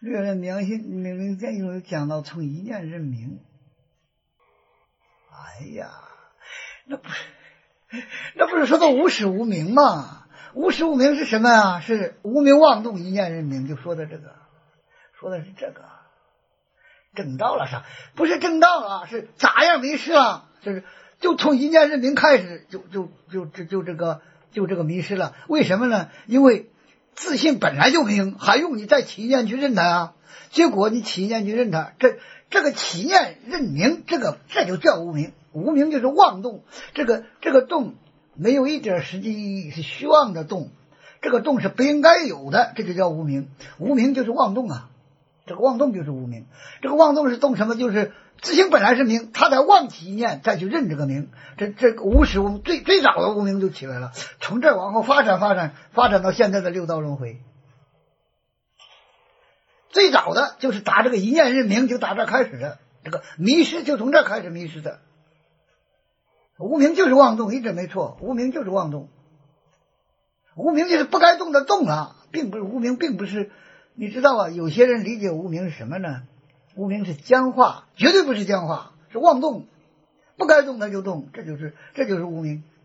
这个明天有讲到从一念认明。哎呀，那不是说的无始无明吗？无始无明是什么啊？是无明妄动一念认明，就说的这个，说的是这个。正道了啥？不是正道了，是咋样迷失了？就从一念认明开始，就这个迷失了。为什么呢？因为自性本来就明，还用你再起一念去认它啊？结果你起一念去认它，这个起念认明，这就叫无明。无明就是妄动，这个动没有一点实际意义，是虚妄的动，这个动是不应该有的，这就叫无明。无明就是妄动啊。这个妄动就是无明，这个妄动是动什么？就是自性本来是明，他在妄起一念再去认这个明，这个无始无最早的无明就起来了，从这儿往后发展到现在的六道轮回。最早的就是打这个一念认明，就打这儿开始的，这个迷失就从这儿开始迷失的。无明就是妄动，一直没错，无明就是妄动，无明就是不该动的动了，并不是无明，并不是。你知道啊，有些人理解无明是什么呢？无明是僵化，绝对不是僵化，是妄动，不该动它就动，这就是无明。